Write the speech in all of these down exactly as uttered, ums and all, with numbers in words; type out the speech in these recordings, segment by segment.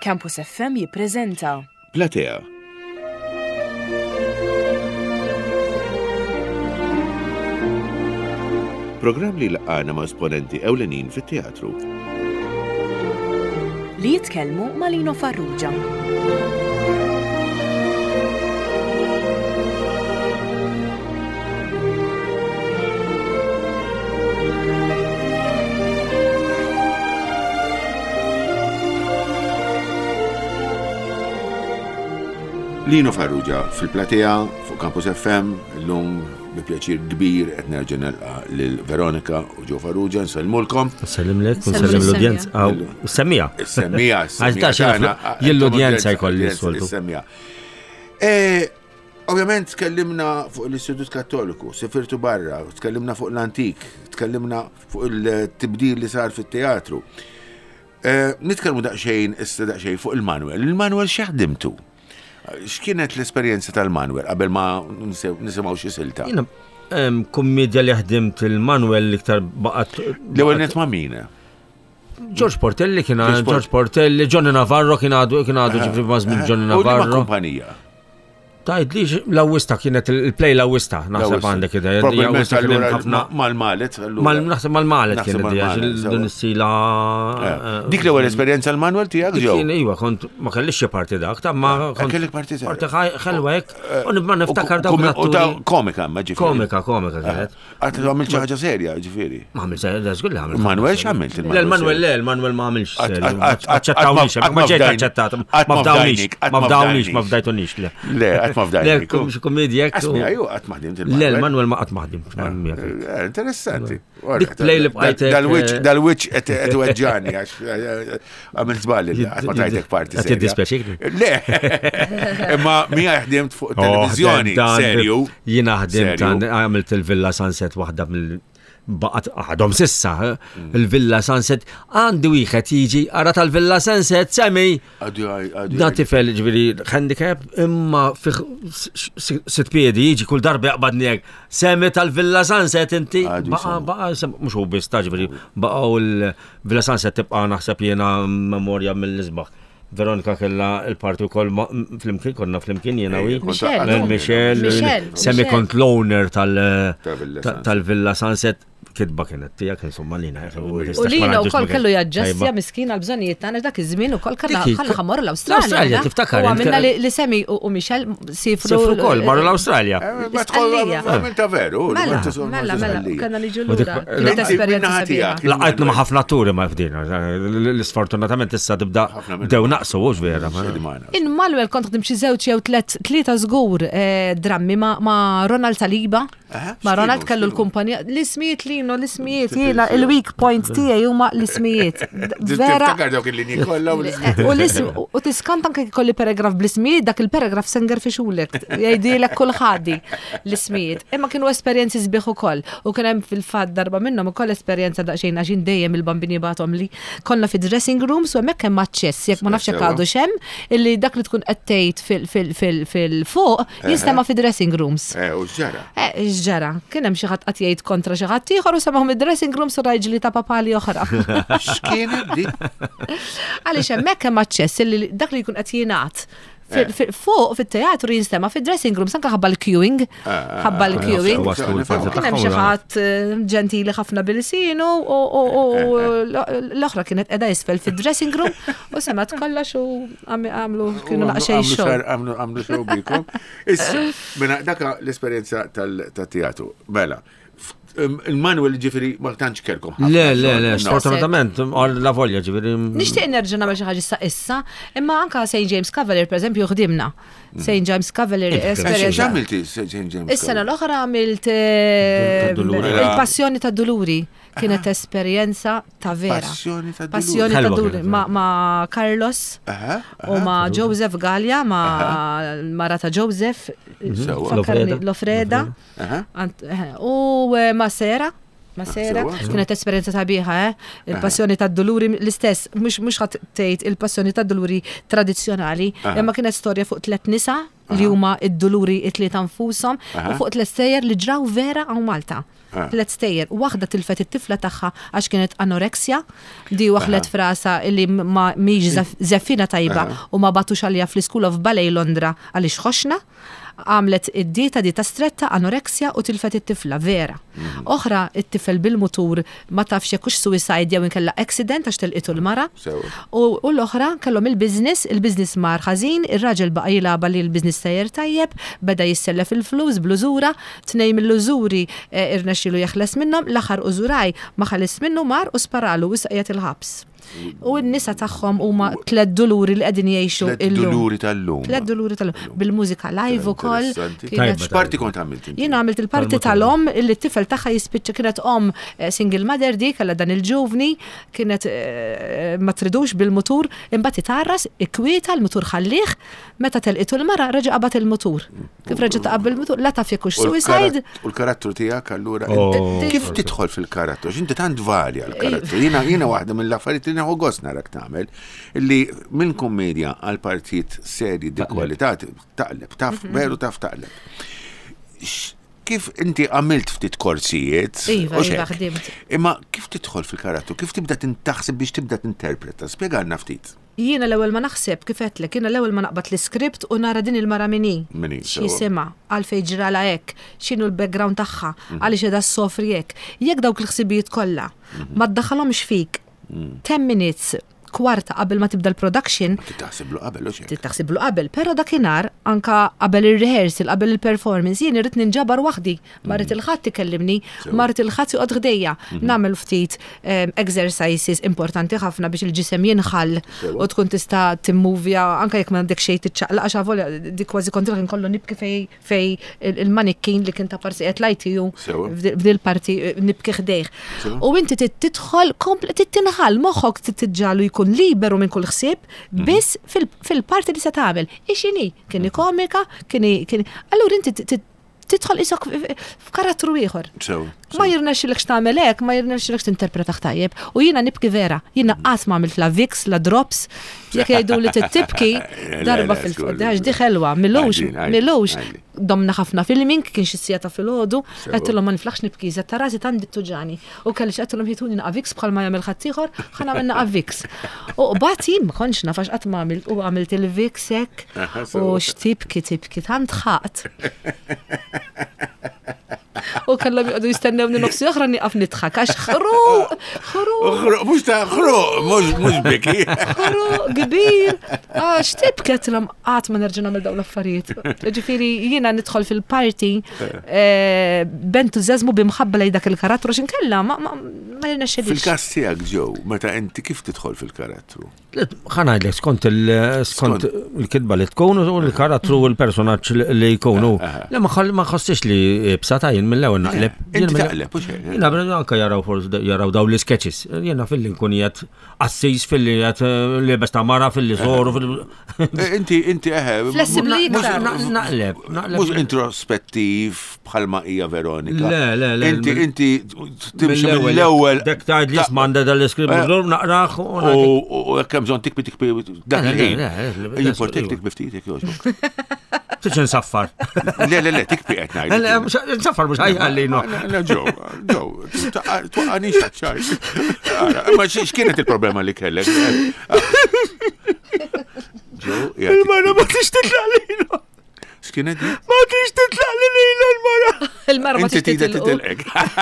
Campus F M jippreżenta Platea. Programm li laqana ma' esponenti ewlenin fit-teatru. li jitkellmu ma' Lino Farrugia. Lino Farrugia fil-Platea fuq Campus F M, l-lum bi pjaċir kbir qed nerġa' nilqa' lil Veronika u Joe Farrugia nsellmulkom. Nsellimlek, nsellem l-udjenza. Aw, semmija. Semmija, semmija. Jien l-udjenza jkolli s-soltu. Semmija. Ovvjament tkellimna fuq l-Istitut Kattoliku, sifirtu barra, tkellimna fuq l-antik, tkellimna fuq il-tibdil li sar fit-teatru. Nitkellmu daqsxejn issa daqsxejn fuq il-Manuel. Il-Manuel x'ħdimtu? X'kienet l-esperjenza tal-Manuel qabel ma nisimgħu xi silta? Jiena kummedja li ħdimt il-Manuel iktar baqgħet. L-ewwel net ma' min? George Portelli kien George Portelli, Johnny Navarro kien għadu kien għadu ġifri mażmin Johnny Navarro. U kumpanija. Tajt li l-awwista kienet il-play l-awwista, naħseb għandek idea. Probabbilment allura mal-malet. Naħseb mal-malet kienet idea, din is-sila. Dik l-ewwel esperjenza l-Manuel tiegħek ġew? Kien iva, kont ma kellix xi parti dak, ta' ma kont. Kellek parti tiegħek. Parti ħelwa hekk, u nibma niftakar dak l-atturi. Komika ma ġifieri. Komika, komika kienet. Għad għamilt xi ħaġa serja ġifieri. Ma għamilt serja, żgur li għamilt. Manuel x'għamilt il-Manuel? Le l-Manuel le, l-Manuel ma għamilx serja. Aċċettawniex, ma ġejt aċċettat. Ma fdawniex, ma fdawniex, ma fdajtunix le. Le, qatt ma fdajnik. Komedja. Asmi, aju, għat maħdim il-Manuel. Le, l-Manuel ma għat maħdim. Interessanti. Dik play li bqajtek. Dal-witch għet weġġani, għamil zballi, għat ma tajtek parti. Għat jiddispeċik? Le, imma mija ħdimt fuq televizjoni, serju. Jina ħdimt, għamilt il-Villa Sunset waħda mill- baqat għadhom sissa, il-Villa Sunset għandi wieħed jiġi ara tal-Villa Sunset semmi dan tifel ġifieri handicap imma fih sitt piedi jiġi kull darba jaqbadni hekk semmi tal-Villa Sunset inti baqa' baqa' mhux hu biss ta' ġifieri baqgħu il-Villa Sunset tibqa' naħseb jiena memorja mill-isbaħ. Veronika kella il-parti wkoll flimkien konna flimkien jiena wi. Michel, semmi kont l-owner tal-Villa Sunset. Kidba kienet tiegħek insomma lina. U lina wkoll kellu jaġġastja miskina l-bżonnijiet tagħna dak iż-żmien ukoll kellha ħamor l-Awstralja. L-Awstralja tiftakar. U għamilna li Semi u Michel sifru. Sifru wkoll marru l-Awstralja. Ma tkoll għamilta veru. Mela, mela, mela, kellna niġu lura. Kienet esperjenza sabiħa. Laqajtna ma' ħafna turi ma' fdina. L-isfortunatament issa tibda bdew naqsu hux vera. In Manuel kont ħdim xi żewġ jew tlieta żgur drammi ma' Ronald Taliba. Ma' Ronald kellu l-kumpanija l-ismijiet lino l-ismijiet jiena il-weak point tiegħi huma l-ismijiet. Vera. U tiskant anke jkolli paragraf bl-ismijiet dak il-paragraf senger fi xulek jgħidilek kull ħaddi l-ismijiet. Imma kienu esperjenzi sbieħ ukoll u kien hemm fil-fatt darba minnhom ukoll esperjenza daqsxejn għax dejjem il-bambini bagħthom li konna fi dressing rooms u hemmhekk hemm aċċess jekk ma nafx hekk għadu xemm illi dak li tkun qed tgħid fil-fuq jinstema' fi dressing rooms. U x'ġara? Ġara, kien hemm xi ħadd qatt jgħid kontra xi ħadd ieħor u semgħu mid-dressing room su raġli ta' papali oħra. X'kienet di? Għaliex hemmhekk hemm aċċess li dak li jkun qed jingħad fuq fit-teatru jinstema' fid-dressing rooms anke ħabba l-queuing, ħabba l-queuing. Kien hemm xi ħadd ġentili ħafna bil-sinu u l-oħra kienet qiegħda isfel fid-dressing room u semat kollox u għamlu kienu naqxej show. Għamlu show bikom. Issa, mela dak l-esperjenza tat-teatru. Mela, il-Manuel ġifiri ma tantx kelkom. Le, le, le, sfortunatament, la volja ġifiri. Nixtieq nerġa' nagħmel xi ħaġa issa issa, imma anke Saint James Cavalier pereżempju ħdimna. Saint James Cavalier esperjenza. X'għamilti Saint James? Is-sena l-oħra għamilt il-Passjoni tad-Duluri. Kienet esperjenza ta' vera. Passjoni ta' Passjoni ta' Duluri ma' Carlos u ma' Joseph Gallia, ma' mara ta' Joseph, l-Ofreda, u ma' Sera. ma' Sera, sewa, sewa. kienet esperjenza sabiħa, eh? Il-passjoni tad-doluri l-istess, mhux mhux ħadd tgħid il-passjoni tad-doluri tradizzjonali, imma kienet storja fuq tliet nisa li huma id-doluri it-tlieta nfushom u fuq tliet stejjer li ġraw vera hawn Malta. Tliet stejjer, waħda tilfet it-tifla tagħha għax kienet anoreksja, di waħlet frasa li ma mhix żeffina tajba u ma batux għalija fl-School of Ballet Londra għaliex ħoxna. Għamlet id-dieta dieta stretta, anoreksja u tilfet it-tifla, vera. Oħra it-tifel bil-mutur ma tafx jekk hux suicide jew inkella accident għax telqitu l-mara. U l-oħra kellhom il-business, il-business mar ħażin, ir-raġel baqa' jilagħba li l-business tajjer tajjeb, beda jissellef il-flus blużura, tnejn mill-użuri irnexxielu jeħles minnhom, l-aħħar użuraj ma ħales minnu mar u sparalu u qiegħed il-ħabs. U n-nisa tagħhom huma tliet doluri li qegħdin jgħixu illum. Tliet doluri tal-lum. Tliet doluri tal-lum. Bil-mużika live ukoll. X'parti kont għamilt inti? Jien għamilt il-parti tal-om illi t-tifel tagħha jispiċċa kienet om single mother di kellha dan il-ġuvni, kienet ma tridux bil-mutur, imbagħad itarras, ikkwieta l-mutur ħallih, meta telqitu l-mara reġa' qabad il-mutur. Kif reġa' taqab il-mutur, la taf jekk hux suicide. U l-karattru tiegħek allura kif tidħol fil-karattru? X'inti tant valja l-karattru. Jiena jiena waħda mill-affarijiet u gost narak tagħmel illi minn kummedja għal partit serji di kwalità taqleb, taf veru taf taqleb. Kif inti għamilt ftit korsijiet, Iva, iva ħdimt. Imma kif tidħol fil-karattru, kif tibda tintaħseb biex tibda tinterpreta? Spjegħalna ftit. Jiena l-ewwel ma naħseb kif qedlek, jiena l-ewwel ma naqbad l-iskript u nara din il-mara minni. Minni, Xi sema, għalfejn ġrala hekk, x'inhu l-background tagħha, għaliex qiegħda ssofri hekk. Jekk dawk il-ħsibijiet kollha ma ddaħħalhomx fik. ten minutes, kwarta qabel ma tibda l-production. Titaħsiblu qabel u xejn. Titaħsiblu qabel, però dakinhar anka qabel ir-rehearsal, qabel il-performance, jien irid ninġabar waħdi. Marret il-ħadd ikellimni, marret il-ħadd joqgħod ħdejja. Nagħmel ftit exercises importanti ħafna biex il-ġisem jinħall u tkun tista' timmuvja anke jekk m'għandek xejn tiċċaqlaq għax avolja dik kważi kont kien kollu nibki fej fej il-manikin li kien ta' parsi qed lajtiju f'dil parti nibki ħdejh. U inti tidħol komplet tinħall moħħok titġalu kun liberu minn kull ħsieb biss fil-parti li se tagħmel. Ixini, kieni komika, kieni kieni. Allura inti tidħol isok f'karattru ieħor. Ma jirnexxilek x'tagħmel hekk, ma jirnexxilek tinterpreta tajjeb. U jiena nibki vera, jiena qatt ma għamilt la Vicks, la drops, jekk jgħidu li tibki darba fil-għax di ħelwa, milux, milux. Domna ħafna filming, kien xi sijata fil-ħodu, għettilhom ma niflaħx nibki, zed tarażi tandi tuġani. U kellix għettilhom jituni naqa' Vicks bħal ma jagħmel ħadd ieħor, ħana għamel naqa' Vicks. U qbad jien ma kontx nafax qatt ma għamilt u għamilt il-Vicks hekk u x'tibki tibki tant ħadd. U kellhom jqogħdu jistennewni nofsi oħra nieqaf nidħak għax ħruq, ħruq. Mhux ta' ħruq, mhux biki. Ħruq kbir. Għax tibket l qatt ma nerġa' nagħmel dawn l-affarijiet. Ġifieri jiena nidħol fil-party b'entużjażmu bimħabba lejn dak il-karattru x'inkella ma ma jirnexxilix. Fil-każ tiegħek ġew, meta inti kif tidħol fil-karattru? Ħanajdlek skont il-skont il-kidba li tkun u l-karattru u l-personaġġ li jkunu. Le ma ħossix li bsata jien mill-ewwel naqleb. Inti taqleb u xejn. Jiena anke jaraw forsi jaraw daw l-sketches. Jiena fil-li nkun qiegħed assis fil-li qed libes ta' mara fil-li soru fil. Inti inti eħe. Flessibbli naqleb. Mhux introspettiv bħalma hija Veronika. Le, le, le. Inti inti timxi mill-ewwel. Dak tgħid li smanda dal-iskript naqrah u hekk hemm bżonn tikbi tikbi dak il-ħin. Jimportek tikbi ftit jekk jogħġbok. Tiġi nsaffar. Le, le, le, tikbi qed ngħid. Nsaffar mhux ħajħalli no. Ġew, ġew, twaqgħanix taċċaj. Ma x'kienet il-problema li kellek? Ġew, il-mara ma tix titlaq lilha. X'kienet? Ma tix titlaq lilha l-mara. Il-mara ma tix titlaq.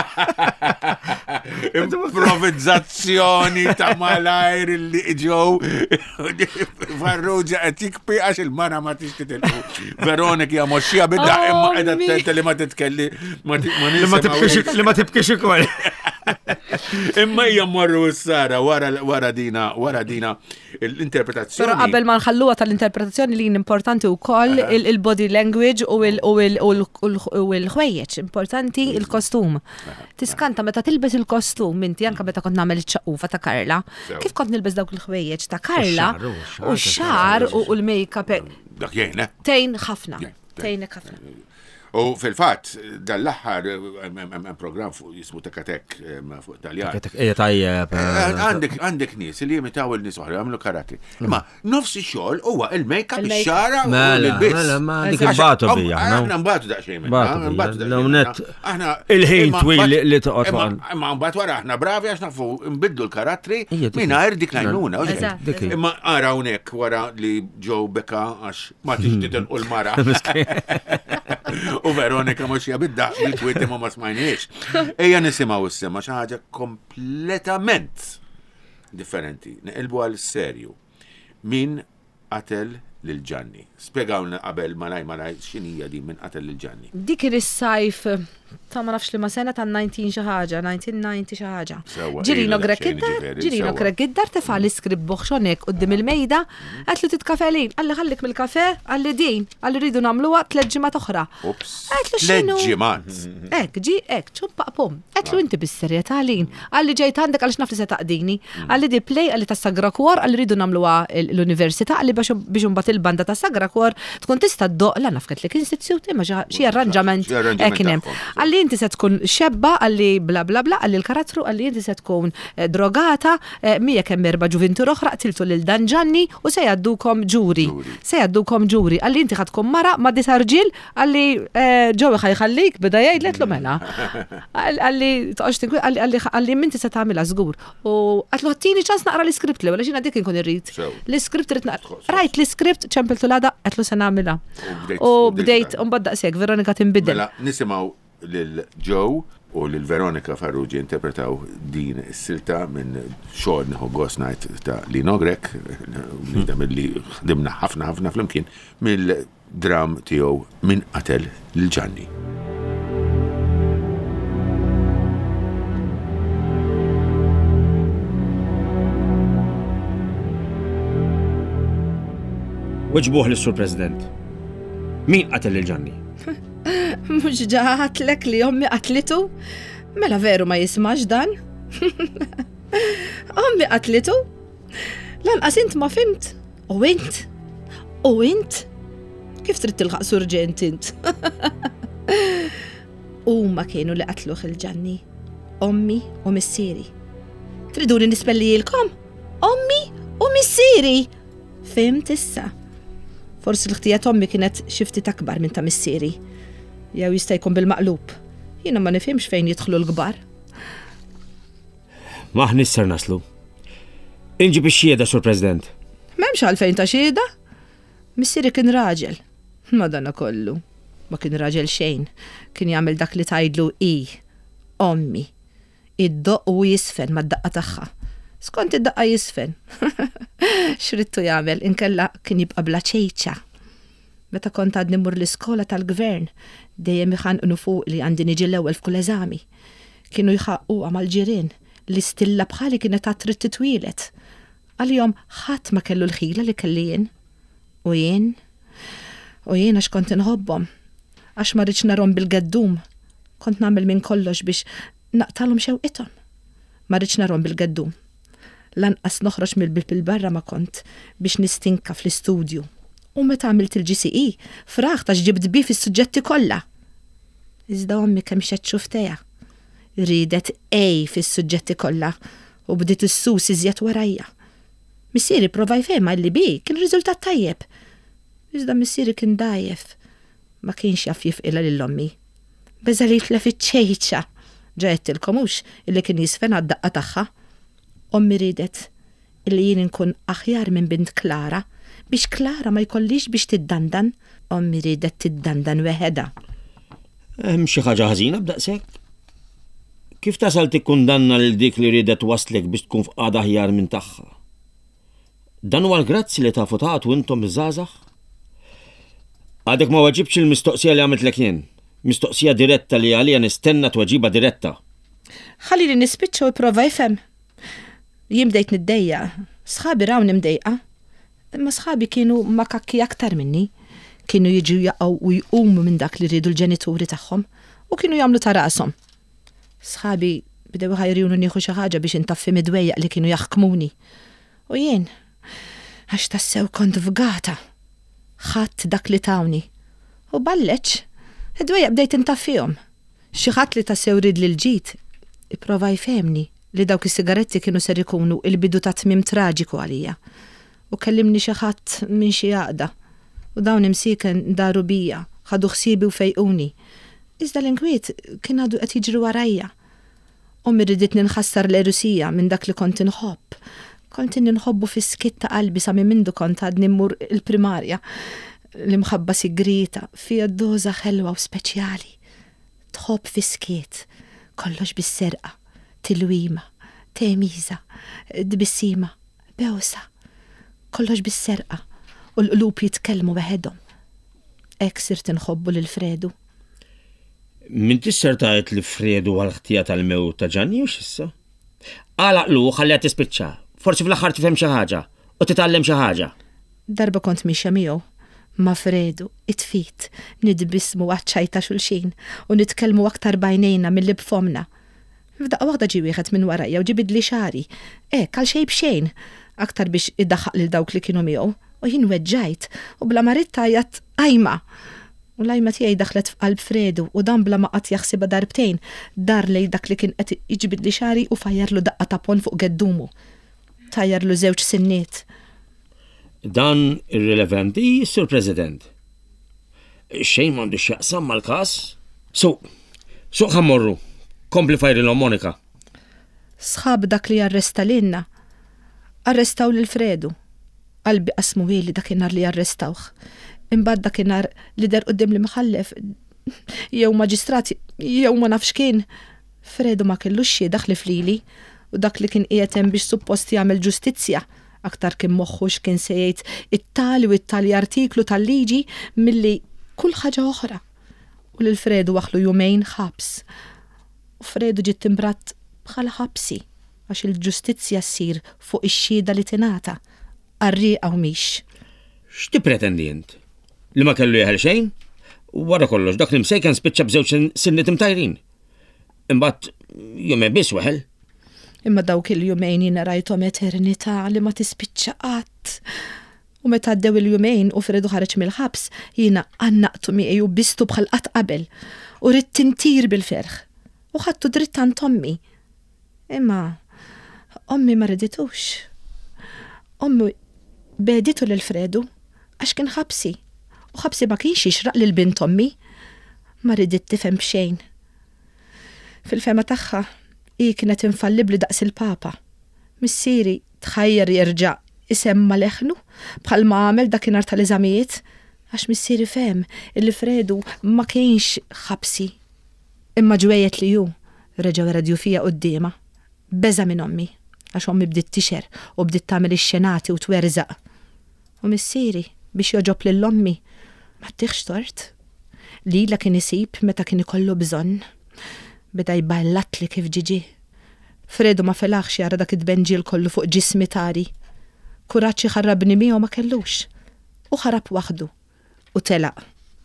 Improvvizzazzjoni ta' malajr li ġew Farrugia qed tikbi għax il-mara ma tix titilqu. Veronika hija moxxija bidda imma qiegħda tgħid li ma titkelli li ma tibkix ukoll. Imma hija mmorru s-sara wara dina wara dina l-interpretazzjoni. Però qabel ma nħalluha tal-interpretazzjoni li importanti wkoll il-body language u l-ħwejjeġ importanti il-kostum. Tiskanta meta tilbes il-kostum inti anke meta kont nagħmel iċ-ċaqufa ta' Karla. Kif kont nilbes dawk il-ħwejjeġ ta' Karla u x-xar u l-makeup. Dak jgħin, Tejn ħafna. Tejn ħafna. U fil-fatt, dal-aħħar hemm programm fuq jismu Tekatek fuq Taljan. Ejja tajjeb. Għandek għandek nies li jimitaw il-nies oħra jagħmlu karate. Imma nofs ix-xogħol huwa il-make-up ix-xara u l-bits. Mela, ma dik imbagħtu bija. Aħna mbagħtu daqsxejn. Mbagħtu aħna il-ħin twil li toqgħod. Imma mbagħad wara aħna bravi għax nafu nbiddu l-karattri mingħajr dik l-għajnuna. Imma ara hawnhekk wara li ġew beka għax ma tix titilqu l-mara. U Veronika mhux hija bidda bil-kwiet ma ma smajniex. Ejja nisimgħu issema xi ħaġa kompletament differenti. Neqilbu għal serju. Min qatel lil Gianni? Spjegawlna qabel malaj malaj x'inhija din min qatel lil Gianni. Dik kien is-sajf ta' ma nafx li ma sena ta' nineteen xi ħaġa, nineteen ninety xi ħaġa. Ġirino Grek id-dar, Ġirino Grek id-dar tefa' l-iskrib boħxonek qudiem il-mejda, qed li titkafelin, għalli ħallik mill-kafe, għalli din, għalli rridu nagħmluha tliet ġimgħat oħra. Ups. Tliet ġimgħat. Ek, ġi ek, ċumpaq pum. Qed inti bis-serjetà lin, għalli ġejt għandek għaliex naf li se taqdini, għalli di play għalli tas-Sagra Kwor, għalli rridu nagħmluha l-università, għalli biex imbagħad il-banda tas-Sagra Kwor tkun tista' ddoq la naf kien institute imma xi arranġament hekk hemm. Għalli inti se tkun xebba, għalli bla bla bla, għalli l-karattru, għalli inti se tkun drogata, mija kemm erba' ġuventur oħra qtiltu lil Dan Gianni u se jgħaddukom ġuri. Se jgħaddukom ġuri. Għalli inti ħad tkun mara ma' disarġil, għalli ġewi ħajħallik bida jgħidletlu mela. Għalli toqgħodx tinkwi, għalli minti se tagħmilha żgur. U għatlu ħattini ċans naqra l-iskript li wala xina dik inkun irrid. L-iskript rid naqra. Rajt l-iskript ċempiltu l-għada qedlu se nagħmilha. U bdejt u mbagħad daqshekk Veronika tinbidel. Mela nisimgħu lil Joe u lil Veronika Farrugia interpretaw din is-silta minn xogħol nieħu Ghost Night ta' Lino Grek, nida milli ħdimna ħafna ħafna flimkien mill-dram tiegħu Min qatel lil Gianni. Weġbuh lis-Sur President. Min qatel lil Gianni? Mux ġaħatlek li ommi qatlitu? Mela veru ma jismax dan? Ommi qatlitu? Lanqas int ma fimt? U int? U int? Kif trid tilħaq surġent int? Huma kienu li qatluh il-Gianni. Ommi u missieri. Triduni nispellilkom? Ommi u missieri. Fimt issa. Forsi l-ħtijat ommi kienet xi ftit akbar minn ta' missieri. Jew jista' jkun bil-maqlub. Jiena ma nifhimx fejn jidħlu l-kbar. Maħni isser naslu. Inġi bix-xieda, Sur President. M'hemmx għalfejn ta' xieda. Missieri kien raġel. Madonna kollu. Ma kien raġel xejn. Kien jagħmel dak li tgħidlu i. Ommi. Id-doq u jisfen mad-daqqa tagħha. Skont id-daqqa jisfen. X'rittu jagħmel inkella kien jibqa' bla ċejċa. Meta kont għadni mur l-iskola tal-gvern, dejjem iħanqnu fuq li għandi niġi l-ewwel f'kull eżami. Kienu jħaqqu mal-ġirien li stilla bħali kienet għad trid titwielet. Għalihom ħadd ma kellu l-ħila li kelli jien. U jien, u jien għax kont inħobbhom. Għax ma rridx narhom bil-gaddum. Kont nagħmel minn kollox biex naqtalhom xewqithom. Ma rridx narhom bil-gaddum. Lanqas noħroġ mill-bil barra ma kont biex nistinka fl-istudju. U meta għamilt il-G C E, fraħ ta' ġibt bi fis-suġġetti kollha. Iżda ommi kemm xed xuftejha. Ridet ej fis-suġġetti kollha u bdiet issus iżjed warajja. Missieri prova jfehmha li bi kien riżultat tajjeb. Iżda missieri kien dajjef. Ma kienx jaf jifqilha lill-ommi. Beża li tlef iċ-ċejċa. Ġejtilkom hux illi kien jisfen għad-daqqa tagħha. Ommi ridet illi jien inkun aħjar minn bint Klara biex Klara ma jkollix biex tiddandan, ommi ridet tiddandan weħeda. Hemm xi ħaġa ħażina b'daqshekk? Kif tasal tikkundanna lil dik li ridet waslek biex tkun f'qagħda aħjar minn tagħha? Dan huwa l-grazzi li tafu tagħtu intom iż-żgħażagħ? Għadek ma waġibx il-mistoqsija li għamiltlek jien. Mistoqsija diretta li għalija nistenna tweġiba diretta. Ħallili nispiċċa u jipprova jfhem. Jien bdejt niddejja, sħabi raw nimdejqa. Imma sħabi kienu makakki aktar minni. Kienu jiġu jaqgħu u jqumu minn dak li rridu l-ġenituri tagħhom u kienu jagħmlu ta' rashom. Sħabi bdew ħajruni nieħu xi ħaġa biex intaffi midwejjaq li kienu jaħkmuni. U jien għax tassew kont fgata. Ħadd dak li tawni. U balleċ Id-dwejja bdejt intaffihom. Xi ħadd li tassew rid li l-ġid ipprova jfehmni li dawk is-sigaretti kienu ser ikunu il-bidu ta' tmiem traġiku għalija. U kellimni xi ħadd minn xi għaqda. U dawn imsieken daru bija, ħadu ħsiebi u fejquni. Iżda l-inkwiet kien għadu qed jiġri warajja. Ommi riditni nħassar l-erusija minn dak li kont inħobb. Kont ninħobbu fis-skitt ta' qalbi sa minn mindu kont għadni mmur il-primarja. L-imħabba sigrita fija doza ħelwa u speċjali. Tħobb fis-skitt, kollox bis-serqa, tilwima, temiża, dbissima, bewsa. Kollox bis-serqa u l-qlub jitkellmu weħedhom. Hekk sirt inħobbu lil Fredu. Min tisser tajt li Fredu għal-ħtija tal-mewt ta' Ġanni u xissa? Għalaqlu ħallija tispiċċa, forsi fl-aħħar tifhem xi ħaġa u titgħallem xi ħaġa. Darba kont mixja miegħu ma' Fredu, it-tfit, nidbismu għaċċajta xulxin u nitkellmu aktar bajnejna mill-li b'fomna. F'daqqa waħda ġie wieħed minn warajja u ġibidli xari. Hekk għal xejn b'xejn, aktar biex iddaħħaq lil dawk li kienu miegħu u jien weġġajt u bla maritta jgħat ajma. U l-ajma tiegħi daħlet f'qalb Fredu u dan bla ma qatt jaħsibha darbtejn dar lej dak li kien qed jiġbidli xari u fajjarlu daqqa ta' pon fuq geddumu. Tajjarlu żewġ sinniet. Dan irrelevanti, Sur President. Xejn m'għandu x'jaqsam mal-każ? So, suq ħammorru. Kompli fajrilhom Monika. Sħab dak li arresta lilna. Arrestaw lil Fredu. Qalbi qasmu li dakinhar li arrestawh. Imbagħad dakinhar li der qudiem li mħallef jew maġistrat jew ma nafx kien. Fredu ma kellux xi daħli flili u dak li kien qiegħed hemm biex suppost jagħmel ġustizzja. Aktar kien moħħux kien se jgħid it-tali u it-tali artiklu tal-liġi milli kull ħaġa oħra. U lil Fredu waħlu jumejn ħabs. U Fredu ġiet timbrat bħala ħabsi għax il-ġustizzja ssir fuq ix-xhieda li tingħata qarrieqa u mhix. X'tippretendi int? Li ma kellu jeħel xejn? Wara kollox dak li msejken spiċċa b'żewġ sinniet imtajrin. Imbagħad jumej biss weħel. Imma dawk il-jumejn jiena rajthom eternità li ma tispiċċa qatt. U meta għaddew il-jumejn u Fredu ħareġ mill-ħabs, jiena għannaqtu miegħi u bistu bħal qatt qabel u rid tintir bil-ferħ. U ħadtu dritt għand Ommi. Imma Ommi ma riditux. Ommi beditu lil Fredu għax kien ħabsi. U ħabsi ma kienx jixraq lil bint Ommi. Ma ridit tifhem b'xejn. Fil-fema tagħha hi kienet infallibli daqs il-Papa. Missieri tħajjar jerġa' isemma leħnu bħalma għamel dakinhar tal-eżamijiet għax missieri fehem illi Fredu ma kienx ħabsi. Imma ġwejjet li ju reġgħu radju fija qudiema. Beża minn Ommi għax Ommi bdiet tixer u bdiet tagħmel ix-xenati u twerżaq. U missieri biex joġob lil Ommi ma tieħx tort. Lila kien isib meta kien ikollu bżonn. Beda jballat li kif ġiġi. Fredu ma felaħx jara dak id-benġil kollu fuq ġismi tari. Kuraċċi ħarrabni miegħu ma kellux. U ħarab waħdu. U telaq.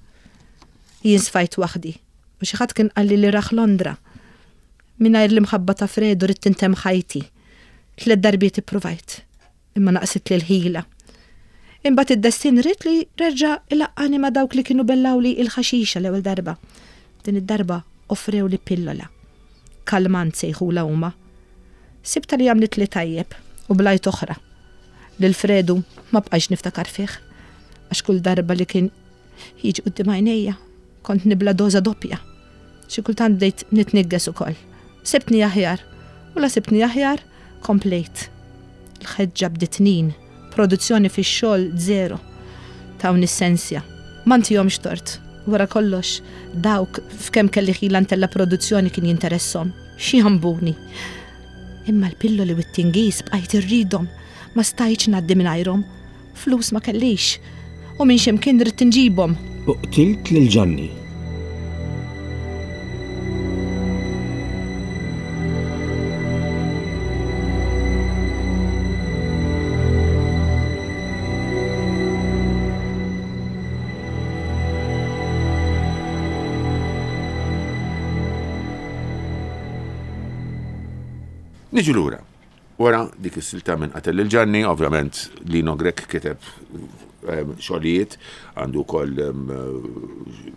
Jien sfajt waħdi. U xi ħadd kien qalli li raħ Londra. Mingħajr l-imħabba ta' Fredu rid tintemm ħajti. Tliet darbiet ippruvajt. Imma naqsit li l-ħila. Imbagħad id-destin rid li reġa' ilaqqani ma' dawk li kienu bellawli il-ħaxixa l-ewwel darba. Din id-darba offrew li pillola. Kalmant sejħula huma. Sibta li għamlet li tajjeb u blajt oħra. Lil Fredu ma bqajx niftakar fih. Għax kull darba li kien jiġi qudiem għajnejja kont nibla doża doppja. Xi kultant bdejt nitnigges ukoll. Sibtni aħjar u la sibtni aħjar komplejt. Il-ħeġġa bdiet tnin, produzzjoni fix-xogħol zero. Tawn is-sensja. M'għandihomx tort. Wara kollox, dawk f'kemm kelli ħila ntella produzzjoni kien jinteressom. Xi jambuni. Imma l-pilloli u t-tingiż bqajt irridhom, ma stajtx ngħaddi mingħajrhom. Flus ma kellix. U minn x'imkien rid tinġibhom. Uqtilt lil Ġanni. Niġu lura. Wara dik is-silta minn qatel il-Ġanni, ovvjament Lino Grek kiteb xogħlijiet, għandu wkoll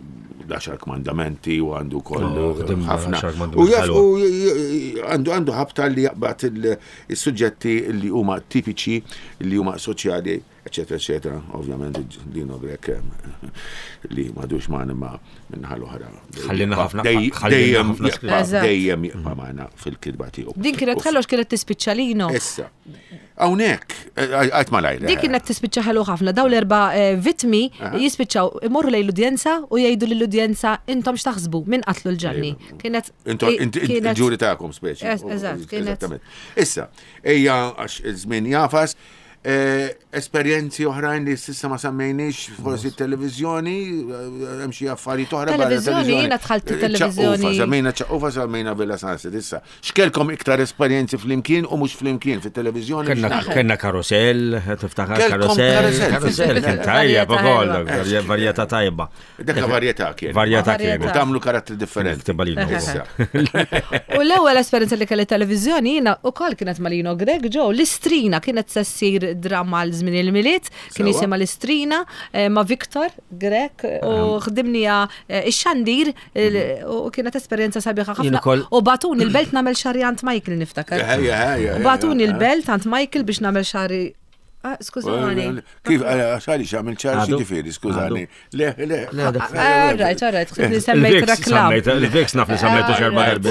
daċar kmandamenti u għandu koll Oh, ħdim ħafna. għaxar kmandamenti U jaf- ħelwa. u j- j- għandu għandu ħabta li jaqbad il- il-suġġetti li huma tipiċi, li huma soċjali, eccetera, eccetera. Ovvjament Lino Grek eh, li madux maħna ma minnaħal oħra. Ħallina ħafna- Dej- ħallina Dejjem ħafna jaqba' Eżatt. dejjem jaqba' maħna fil-kidba tiegħu. Din kienet U- ħellox kienet tispiċċa lino. Issa. Hawnhekk, għajt malajr. Dik kienet tispiċċa ħelu ħafna. Daw l-erba' eh, vittmi jispiċċaw imorru lejn l-udjenza u jgħidu lill-udjenza intom x'taħsbu min qatlu l-ġanni. Kienet Intu kienet- il-ġuri ta'kom speċi. Es- eżatt, kienet- Eżattament. Issa, ejja għax iż-żmien jafas, eh, esperjenzi oħrajn li s'issa ma semmejniex forsi t-televizjoni, eh, hemm xi affarijiet oħra barra Televiżjoni, televizjoni. jiena dħalt Eh, it-televiżjoni. ċaqqufa, Semmejna ċaqqufa semmejna Villa Sunset issa. X'kelkom iktar esperjenzi flimkien u mhux flimkien fit-televiżjoni? Kenna x'naħdem? kenna karusell, tiftaħar Kelkom karusell. karusell, Karusell kien Varjetà tajjeb ukoll, ħelwa. varjetà tajba. Dekka varjetà kien. Varjetà Varjetà. kien. U tagħmlu karattri differenti. Tibalina. Issa. U l-ewwel esperjenza li kelli televiżjoni jiena wkoll kienet Malino Grek ġew l-Istrina kienet se ssir drama l żmien il-miliet, kien Sewa. jisimha l-Istrina eh, ma' Viktor Grek u ħdimnija eh, ix-xandir eh, u kienet esperjenza sabiħa Jien ħafna. ukoll- U batuni l-belt nagħmel xari Ant Michael niftakar. Ħajja, ħajja. U batuni l-belt Ant Michael biex nagħmel xari. Ah, skużani. Kif, għaxħali xamil ċar Għadu. ġifiri, skużani. Le, le. Le, dak- Ah, Rajt, rajt, xsibni semmejt reklam. Il-Vex naf li semmejtu xerba darbi.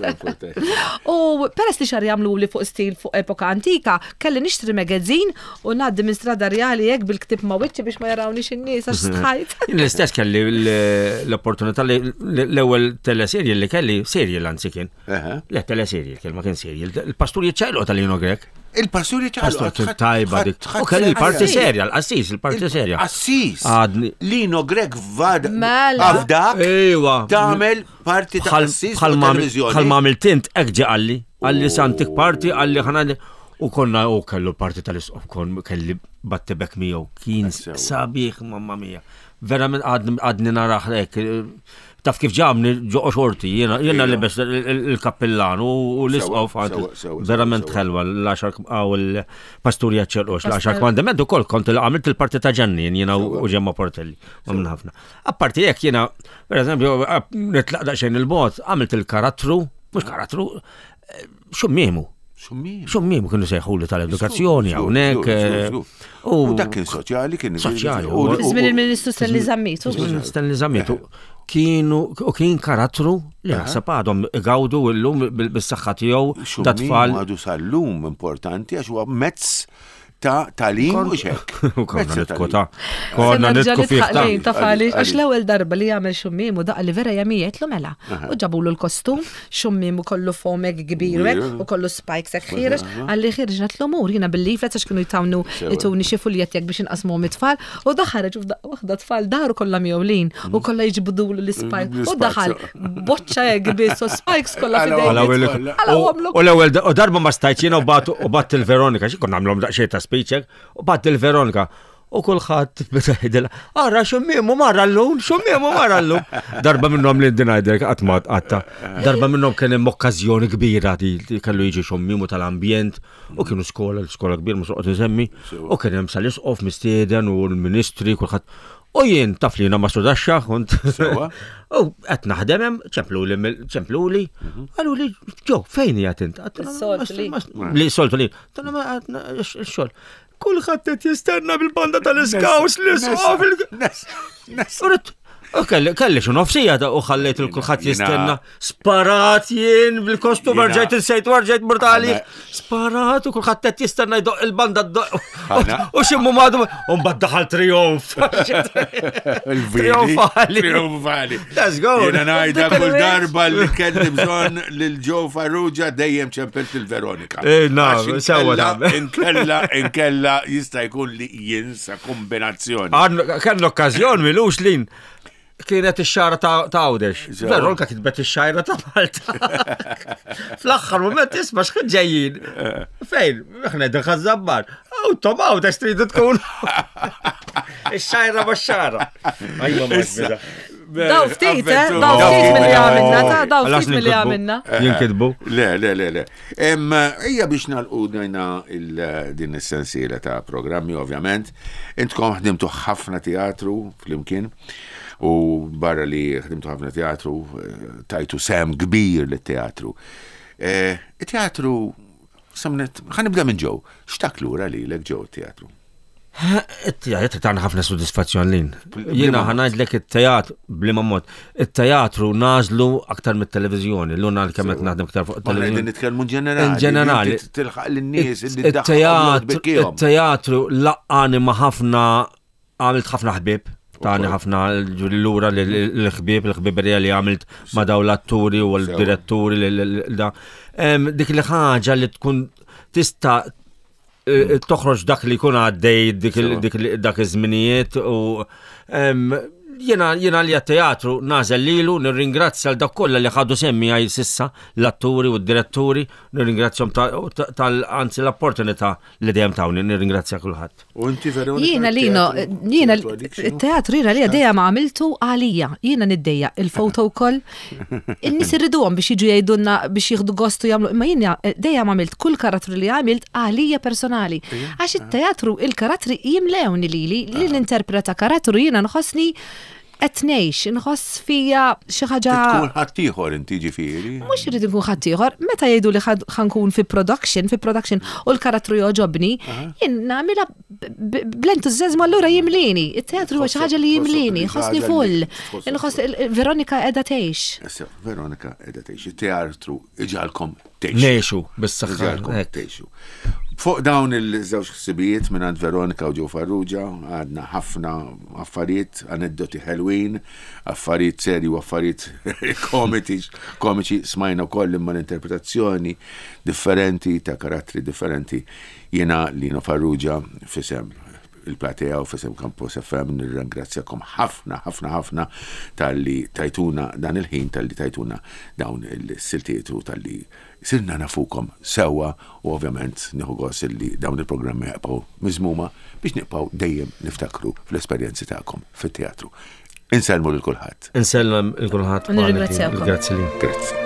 U peress li xar jamlu li fuq stil fuq epoka antika, kelli nixtri magazzin u naddi minn strada reali jek bil-ktib ma' wiċċi biex ma jarawniex in-nies għax stħajt. Jien l-istess kelli l- l-opportunità li l-ewwel teleserje li kelli, serje l-anzi kien. Le, teleserje, kien ma kien serje. Il-pastur jiċċajlu tal-Lino Grek. Il-passuri ċalu. Pastor kien tajba dik. U kelli il-parti serja, l-assis, il-parti serja. Assis. Għadni. Lino Grek vad. Mela. Avdak. Ejwa. Tamel parti ta' assis Bħal fuq televizjoni. bħal mamil tint ekġi għalli. Għalli santik parti, għalli ħanali. U konna u kellu parti tal-isqof, kon kelli battibek miegħu. Kien Sewa. sabiħ, mamma mia. Verament għadni għadni naraħ lek. Taf kif ġamni ġoqo xorti, jena jena li bes il-kappillan u l-isqof Sewa, għad. sewa, sewa, Verament sewa. ħelwa, l-għaxar għaw il-pasturja ċerqox, l-għaxar kmandament u kol kont għamilt il-parti ta' ġannin, jena u ġemma portelli. Għamil ħafna. Apparti jek jena, per eżempju, nitlaq daqxajn il-bot, għamilt il-karattru, mux karattru, xummiemu. Xummi. Xummiemu kienu sejħu li tal-edukazzjoni, għawnek. U dak kien soċjali, kien Soċjali, u- u- Żmien il-Ministru Stelli Zammitu. Stanley Zammitu kienu u kien karattru li naħseb għadhom igawdu illum bis-saħħa tiegħu da Xummi tfal. għadu sal-lum importanti għax huwa mezz ta' talim u xek. U konna nitkota. Konna nitku fih ta' Taqlejn ta' fali, Għalli- għax l-ewwel darba li jagħmel xummim u daqqa li vera jamijiet lu mela. U ġabulu l-kostum, xummim u kollu fomek kbir hekk, u kollu spikes hekk ħirex, għalli ħirġna t-lumur jiena bil-leaflets għax kienu jtawnu jtuni xi fuljet jekk biex inqasmu mit-tfal u daħħareġ u waħda tfal daru kollha mjowlin u kollha jiġbudulu l-spikes u daħal boċċa hekk biss u spikes kollha fidejn. U l-ewwel u darba ma stajt jiena u batu u bat il-Veronika, xi konna nagħmlhom daqsxejn ta' speechek, u bat il-Veronika. U kulħadd beda jidilha, ara xummiemu marra llum, xummiemu marra llum. Darba minnhom li ndinajder qatt ma qatta. Darba minnhom kien hemm okkażjoni kbira di li kellu jiġi xummiemu tal-ambjent u kienu skola, skola kbir mhux noqgħod insemmi, u kien hemm sal-isqof mistieden u l-ministri kulħadd. U jien taf li jiena ma studaxxa kont. U qed naħdem hemm ċempluli ċempluli. Qalu li ġew fejn hija int? Is-soltu li. Li soltu li. Tanna ma x-xogħol. Kulħadd qed jistenna bil-banda tal-iskaws li sqof. U kelli xi nofsija u ħallejt il-kulħadd jistenna. Sparat jien bil-kostum rġajt il-sejt u rġajt mortali. Sparat u kulħadd qed jistenna jdoq il-banda u ximmu madu u mbagħad daħal trionf. Trionfali. Trionfali. Let's go. Jena najda kull darba li kelli bżon lil-Joe Farrugia dejjem ċempelt il-Veronika. Eh, no, Għax sewa inkella- tagħmel. Inkella, inkella jista' jkun li jinsa kombinazzjoni. Kan l-okkazjon milux lin kienet ix-xara ta' Għawdex. Sewa. Veronika kitbet ix-xajra ta' Malta. Fl-aħħar moment tisma' x'kien ġejjin. Fejn? Aħna id zabbar. U Tom Għawdex tridu tkun. Ix-xajra bax-xara. Ajma ma Issa. Daw ftit, eh? Avventura. Daw ftit Daw mill-li ftit. għamilna, ta' daw Għalas ftit mill-li ninkitbu. għamilna. Jinkitbu. Le, le, le, le. Em, Ija biex nalqu dajna din is-sensiela ta' programmi, ovvjament. Intkom ħdimtu ħafna teatru fl-imkien. U barra li ħdimtu ħafna teatru, tajtu sem kbir lit-teatru. Il-teatru, samnet, ħanibda minn ġew, x'tak lura li l-ek ġew teatru? Il-teatru tagħna ħafna soddisfazzjon lin. Jiena ħanajdlek it-teatru bliema mod. Il-teatru nażlu aktar mit-televiżjoni, l-una li kemm qed naħdem aktar fuq it-televiżjoni. Qegħdin nitkellmu ġenerali. Ġenerali. Tilħaq lin-nies li ddaħħal il-teatru laqqani ma' ħafna għamilt ħafna ħbieb. Tani ħafna l-lura l-ħbieb, l-ħbieb li għamilt ma' daw l-atturi u l-diretturi da. Dik li ħaġa li tkun tista' toħroġ dak li jkun għaddej dak iż-żminijiet u Jena jena li għat-teatru nażel lilu, nirringrazzja l dak kollha li ħadu semmi għaj sissa, l-atturi u d-direttori, nirringrazzjom tal-anzi l-opportunità li dejjem tawni, nirringrazzja kulħadd. U inti Veronika? Jiena lino, jiena il-teatru jiena li dejjem għamiltu għalija, jiena niddejja il-foto wkoll. In-nies irriduhom biex jiġu jgħidulna biex jieħdu gostu jagħmlu, imma jiena dejjem għamilt kull karattru li għamilt għalija personali. Għax it-teatru il-karattri jimlewni lili, li l-interpreta karattru jiena nħossni qed ngħix, inħoss fija xi ħaġa. Tkun ħadd ieħor inti ġifieri. Mhux irid inkun ħadd ieħor, meta jgħidu li ħankun fi production, fi production u l-karattru joġobni, jien nagħmilha bl-entużjażmu allura jimlini. It-teatru huwa xi ħaġa li jimlini, ħossni full. Inħoss Veronika qiegħda tgħix. Veronika qiegħda tgħix. Il-teatru iġalkom tgħixu. Ngħixu bis-saħħa. Tgħixu. Fuq dawn il-żewġ ħsibijiet minn għand Veronika u Ġew Farrugia għadna ħafna affarijiet, aneddoti ħelwin, affarijiet serji u affarijiet komiċi smajna wkoll imma l-interpretazzjoni differenti ta' karattri differenti. Jiena Lino Farrugia fisem il-platea u fisem Campus F M nirringrazzjakom ħafna ħafna ħafna tal-li tajtuna dan il-ħin tal-li tajtuna dawn il-siltiet u tal-li sirna nafukom sewa u ovvjament nieħu gost li dawn il-programmi jaqgħu miżmuma biex nibqgħu dejjem niftakru fl-esperjenzi tagħkom fit-teatru. Insellmu lil kulħadd. Insellem lil kulħadd. Nirringrazzjakom. Grazzi li. Grazzi.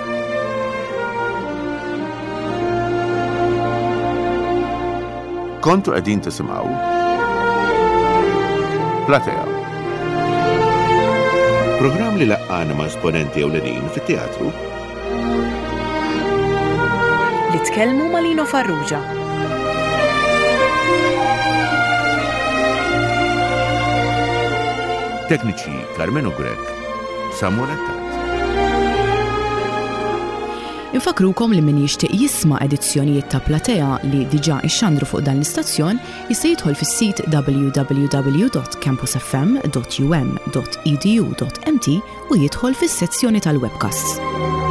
Kontu qegħdin tisimgħu Platea. Programm li laqqana ma' esponenti ewlenin fit-teatru li tkellmu ma' Lino Farrugia. Tekniċi Carmen Ugrek, Samuel Attat. Infakrukom li min jixtieq jisma' edizzjonijiet ta' Platea li diġà ixxandru fuq dan l-istazzjon jista' jidħol fis-sit w w w dot campus f m dot u m dot e d u dot m t u jidħol fis-sezzjoni tal-webcasts.